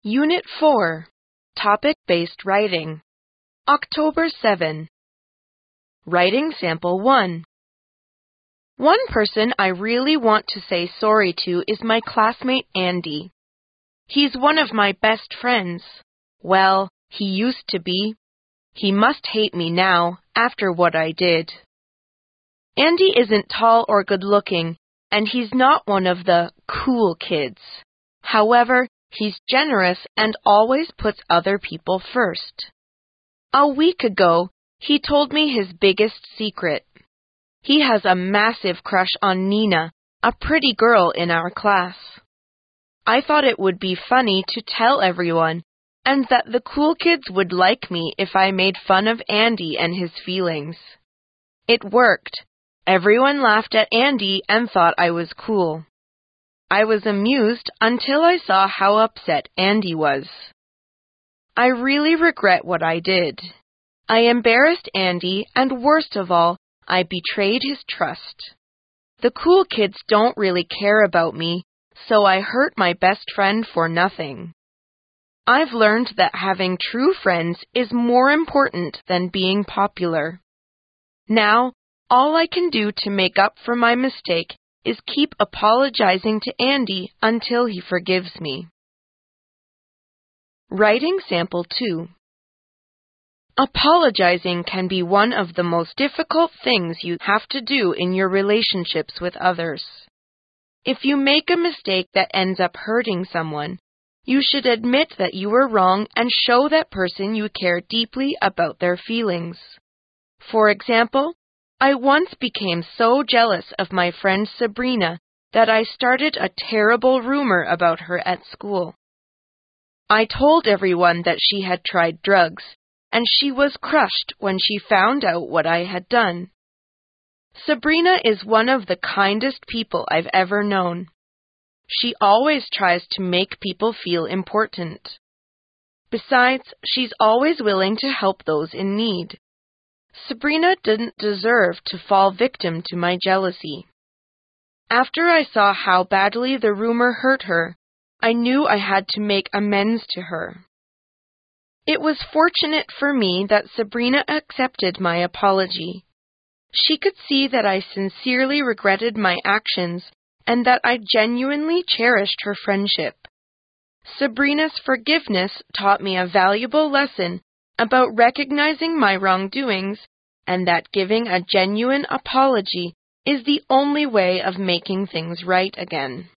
Unit 4, Topic-Based Writing. October 7. Writing Sample 1. One person I really want to say sorry to is my classmate Andy. He's one of my best friends. Well, he used to be. He must hate me now, after what I did. Andy isn't tall or good-looking, and he's not one of the cool kids. However, he's generous and always puts other people first. A week ago, he told me his biggest secret. He has a massive crush on Nina, a pretty girl in our class. I thought it would be funny to tell everyone, and that the cool kids would like me if I made fun of Andy and his feelings. It worked. Everyone laughed at Andy and thought I was cool. I was amused until I saw how upset Andy was. I really regret what I did. I embarrassed Andy, and worst of all, I betrayed his trust. The cool kids don't really care about me, so I hurt my best friend for nothing. I've learned that having true friends is more important than being popular. Now, all I can do to make up for my mistake is keep apologizing to Andy until he forgives me. Writing Sample 2. Apologizing can be one of the most difficult things you have to do in your relationships with others. If you make a mistake that ends up hurting someone, you should admit that you were wrong and show that person you care deeply about their feelings. For example, I once became so jealous of my friend Sabrina that I started a terrible rumor about her at school. I told everyone that she had tried drugs, and she was crushed when she found out what I had done. Sabrina is one of the kindest people I've ever known. She always tries to make people feel important. Besides, she's always willing to help those in need. Sabrina didn't deserve to fall victim to my jealousy. After I saw how badly the rumor hurt her, I knew I had to make amends to her. It was fortunate for me that Sabrina accepted my apology. She could see that I sincerely regretted my actions and that I genuinely cherished her friendship. Sabrina's forgiveness taught me a valuable lesson about recognizing my wrongdoings and that giving a genuine apology is the only way of making things right again.